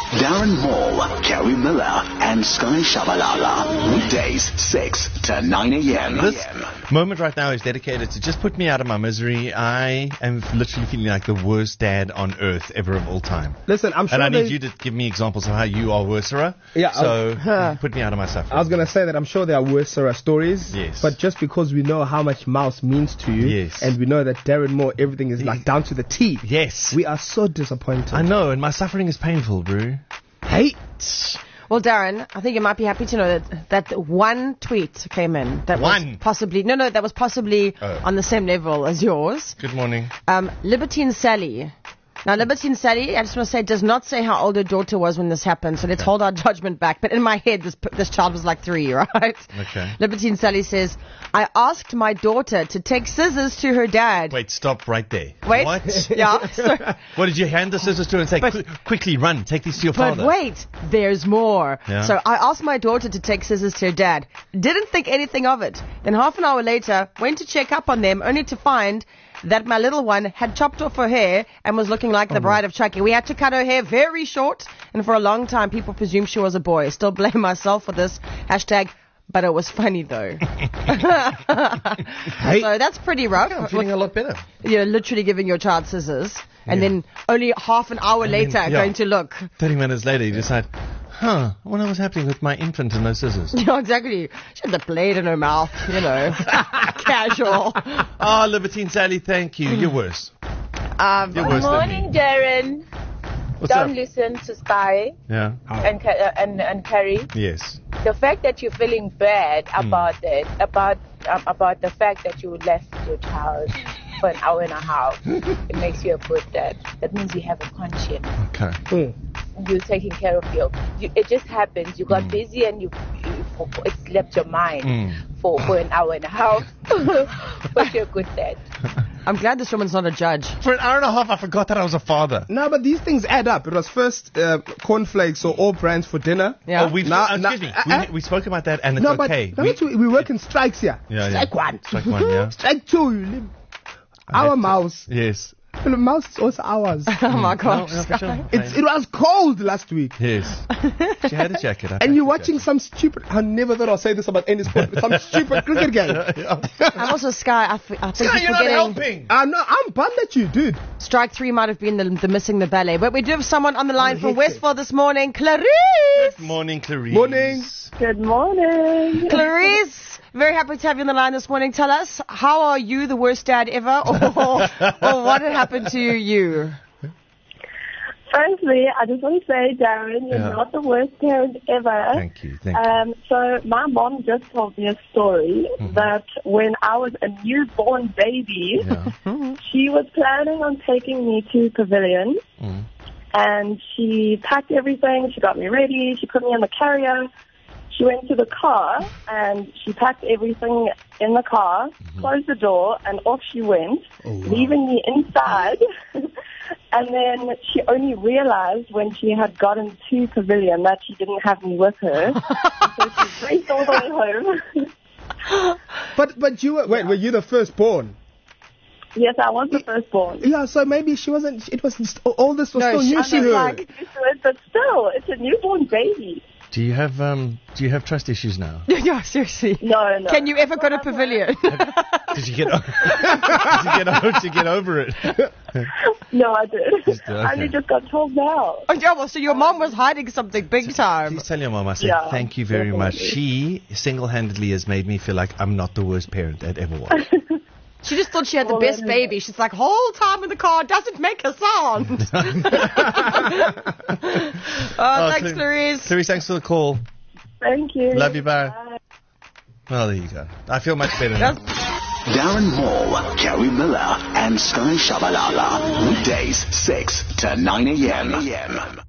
Darren Hall, Kerry Miller, and Sky Shabalala. Weekdays, 6 to 9 a.m. This moment right now is dedicated to just put me out of my misery. I am literally feeling like the worst dad on earth ever of all time. Listen, I'm sure. And I need you to give me examples of how you are worser. Yeah, So put me out of my suffering. I was going to say that I'm sure there are worse stories. Yes. But just because we know how much Mouse means to you. Yes. And we know that Darren Moore, everything is like down to the T. Yes. We are so disappointed. I know, and my suffering is painful, bro. Hate. Well, Darren, I think you might be happy to know that one tweet came in that was possibly on the same level as yours. Good morning. Libertine Sally. Now, Libertine Sally, I just want to say, does not say how old her daughter was when this happened, so let's hold our judgment back. But in my head, this child was like 3, right? Okay. Libertine Sally says, I asked my daughter to take scissors to her dad. Wait, stop right there. Wait. What? Yeah. So, what, did you hand the scissors to her and say, quickly run, take these to your father? But wait, there's more. Yeah. So I asked my daughter to take scissors to her dad. Didn't think anything of it. Then half an hour later, went to check up on them, only to find that my little one had chopped off her hair and was looking like the bride of Chucky. We had to cut her hair very short, and for a long time, people presumed she was a boy. Still blame myself for this. # but it was funny, though. So that's pretty rough. I'm feeling a lot better. You're literally giving your child scissors, and then only half an hour later going to look. 30 minutes later, you decide, I wonder what's happening with my infant and those scissors. Yeah, exactly. She had the blade in her mouth, casual. Oh, Libertine Sally, thank you. You're worse. You're worse Good morning, Darren. What's Don't up? listen to Spy and Carrie. Yes. The fact that you're feeling bad about it, about the fact that you left your child for an hour and a half, it makes you a good dad. That means you have a conscience. Okay. You're taking care of it just happens. You got busy and it slept your mind for an hour and a half. But you're a good dad. I'm glad this woman's not a judge. For an hour and a half, I forgot that I was a father. No, but these things add up. It was first cornflakes or all brands for dinner. Yeah. Oh, we spoke about that, and it's okay. But we work in strikes here. Yeah, Strike one. Strike one, yeah. Strike two. You live. Our mouse. Yes. The mouse is also ours. Oh my gosh. No, for sure. It was cold last week. Yes. She had a jacket. And you're watching some stupid... I never thought I'd say this about any sport. Some stupid cricket game. I'm also Sky. I think Sky, you're not helping. I'm bummed at you, dude. Strike 3 might have been the missing the ballet. But we do have someone on the line from Westville this morning. Clarice. Good morning, Clarice. Morning. Good morning. Clarice. Very happy to have you on the line this morning. Tell us, how are you the worst dad ever? Or what had happened to you? Firstly, I just want to say, Darren, you're not the worst parent ever. Thank you. So my mom just told me a story that when I was a newborn baby, she was planning on taking me to Pavilion. And she packed everything. She got me ready. She put me in the carrier. She went to the car and she packed everything in the car, closed the door, and off she went, leaving me inside. And then she only realized when she had gotten to Pavilion that she didn't have me with her. So she raced all the way home. But you were you the firstborn? Yes, I was the firstborn. Yeah, so maybe she wasn't. It was all this was still new to her. But still, it's a newborn baby. Do you have trust issues now? Yeah, seriously. No. Can you ever go to Pavilion? Did you get over it? No, I did. Okay. I only just got told now. Oh, yeah, well, so your mom was hiding something big time. Please tell your mom I said thank you very much. She single-handedly has made me feel like I'm not the worst parent I'd ever was. She just thought she had the best baby. She's like, whole time in the car doesn't make a sound. Thanks, Clarice. Clarice, thanks for the call. Thank you. Love you, bye. Well, there you go. I feel much better now. Darren Hall, Kerry Miller, and Sky Shabalala. Weekdays, 6 to 9 a.m.